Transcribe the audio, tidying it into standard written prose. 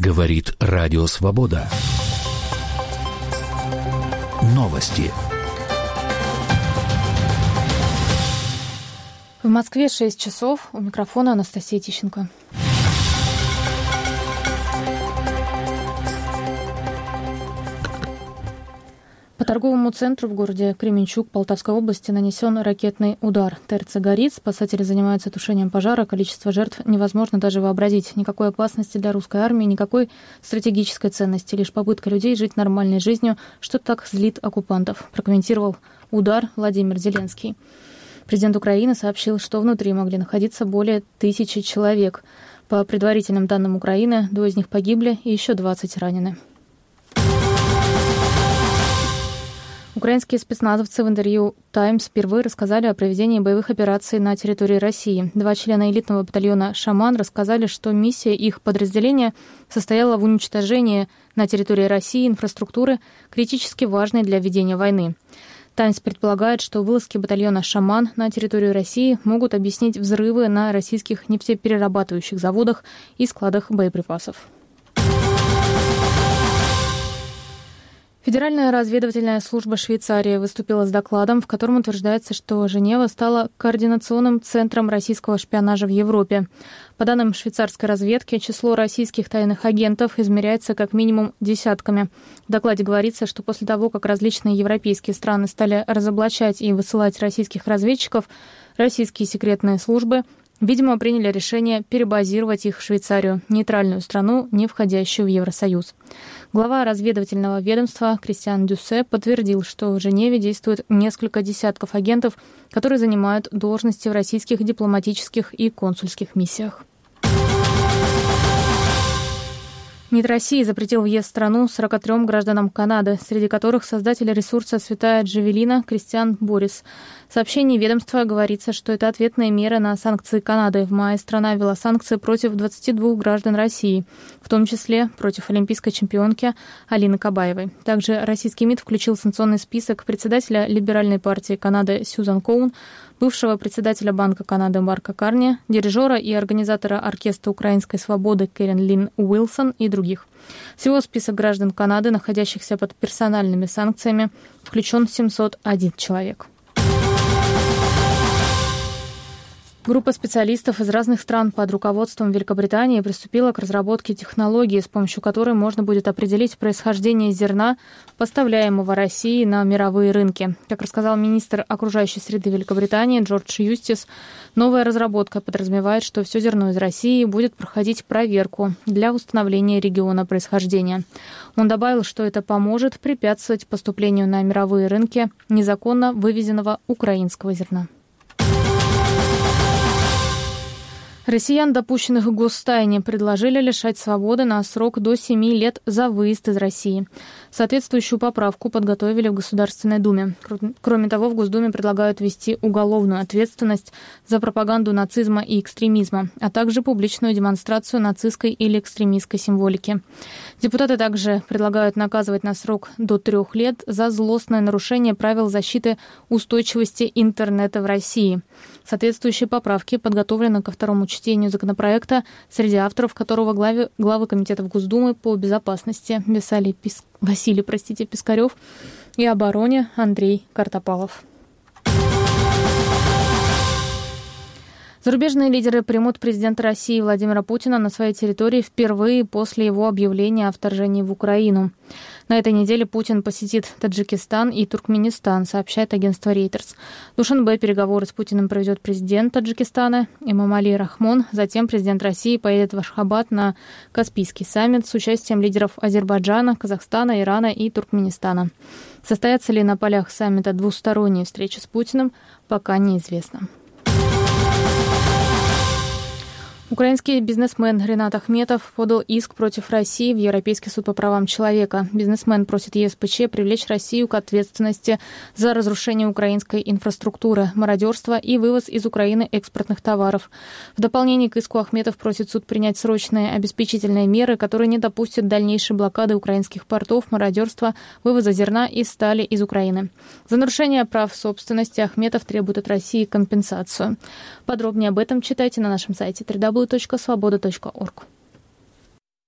Говорит Радио Свобода. Новости. В Москве 6 часов. У микрофона Анастасия Тищенко. По торговому центру в городе Кременчуг Полтавской области нанесен ракетный удар. ТРЦ горит, спасатели занимаются тушением пожара, количество жертв невозможно даже вообразить. Никакой опасности для русской армии, никакой стратегической ценности, лишь попытка людей жить нормальной жизнью, что так злит оккупантов, прокомментировал удар Владимир Зеленский. Президент Украины сообщил, что внутри могли находиться более 1000 человек. По предварительным данным Украины, 2 из них погибли и еще 20 ранены. Украинские спецназовцы в интервью «Таймс» впервые рассказали о проведении боевых операций на территории России. 2 члена элитного батальона «Шаман» рассказали, что миссия их подразделения состояла в уничтожении на территории России инфраструктуры, критически важной для ведения войны. «Таймс» предполагает, что вылазки батальона «Шаман» на территорию России могут объяснить взрывы на российских нефтеперерабатывающих заводах и складах боеприпасов. Федеральная разведывательная служба Швейцарии выступила с докладом, в котором утверждается, что Женева стала координационным центром российского шпионажа в Европе. По данным швейцарской разведки, число российских тайных агентов измеряется как минимум десятками. В докладе говорится, что после того, как различные европейские страны стали разоблачать и высылать российских разведчиков, российские секретные службы, видимо, приняли решение перебазировать их в Швейцарию, нейтральную страну, не входящую в Евросоюз. Глава разведывательного ведомства Кристиан Дюссе подтвердил, что в Женеве действует несколько десятков агентов, которые занимают должности в российских дипломатических и консульских миссиях. МИД России запретил въезд в страну 43 гражданам Канады, среди которых создатель ресурса «Святая Джавелина» Кристиан Борис. В сообщении ведомства говорится, что это ответные меры на санкции Канады. В мае страна ввела санкции против 22 граждан России, в том числе против олимпийской чемпионки Алины Кабаевой. Также российский МИД включил в санкционный список председателя Либеральной партии Канады Сьюзан Коун, бывшего председателя Банка Канады Марка Карни, дирижера и организатора оркестра украинской свободы Кэрин Лин Уилсон и других. Всего в список граждан Канады, находящихся под персональными санкциями, включен 701 человек. Группа специалистов из разных стран под руководством Великобритании приступила к разработке технологии, с помощью которой можно будет определить происхождение зерна, поставляемого Россией на мировые рынки. Как рассказал министр окружающей среды Великобритании Джордж Юстис, новая разработка подразумевает, что все зерно из России будет проходить проверку для установления региона происхождения. Он добавил, что это поможет препятствовать поступлению на мировые рынки незаконно вывезенного украинского зерна. Россиян, допущенных к гостайне, предложили лишать свободы на срок до 7 лет за выезд из России. Соответствующую поправку подготовили в Государственной Думе. Кроме того, в Госдуме предлагают ввести уголовную ответственность за пропаганду нацизма и экстремизма, а также публичную демонстрацию нацистской или экстремистской символики. Депутаты также предлагают наказывать на срок до 3 лет за злостное нарушение правил защиты устойчивости интернета в России. Соответствующие поправки подготовлены ко второму чтению законопроекта, среди авторов которого главы комитетов Госдумы по безопасности Василий Пискарев и обороне Андрей Картопалов. Зарубежные лидеры примут президента России Владимира Путина на своей территории впервые после его объявления о вторжении в Украину. На этой неделе Путин посетит Таджикистан и Туркменистан, сообщает агентство Reuters. В Душанбе переговоры с Путиным проведет президент Таджикистана Эмомали Рахмон. Затем президент России поедет в Ашхабад на Каспийский саммит с участием лидеров Азербайджана, Казахстана, Ирана и Туркменистана. Состоятся ли на полях саммита двусторонние встречи с Путиным, пока неизвестно. Украинский бизнесмен Ринат Ахметов подал иск против России в Европейский суд по правам человека. Бизнесмен просит ЕСПЧ привлечь Россию к ответственности за разрушение украинской инфраструктуры, мародерство и вывоз из Украины экспортных товаров. В дополнение к иску Ахметов просит суд принять срочные обеспечительные меры, которые не допустят дальнейшей блокады украинских портов, мародерства, вывоза зерна и стали из Украины. За нарушение прав собственности Ахметов требует от России компенсацию. Подробнее об этом читайте на нашем сайте www.svoboda.org.